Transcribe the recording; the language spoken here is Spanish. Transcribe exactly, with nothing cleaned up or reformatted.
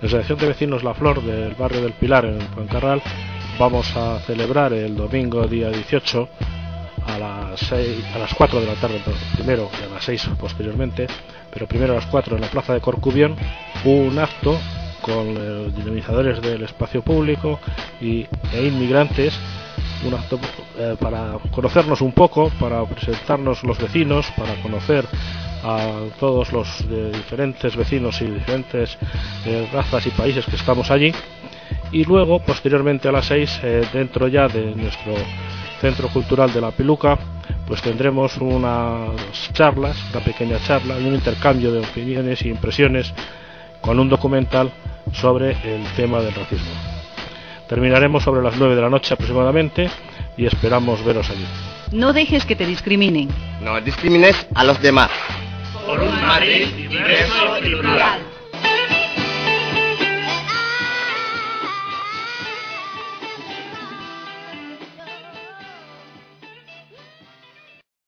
En la Asociación de Vecinos La Flor del barrio del Pilar, en Fuencarral, vamos a celebrar el domingo día dieciocho a las seis, a las cuatro de la tarde primero y a las seis posteriormente, pero primero a las cuatro en la plaza de Corcubión, un acto con los dinamizadores del espacio público y, e inmigrantes, un acto eh, para conocernos un poco, para presentarnos los vecinos, para conocer a todos los eh, diferentes vecinos y diferentes eh, razas y países que estamos allí, y luego posteriormente a las seis eh, dentro ya de nuestro Centro Cultural de La Peluca, pues tendremos unas charlas, una pequeña charla y un intercambio de opiniones e impresiones con un documental sobre el tema del racismo. Terminaremos sobre las nueve de la noche aproximadamente y esperamos veros allí. No dejes que te discriminen. No discrimines a los demás. Por un Madrid diverso y plural.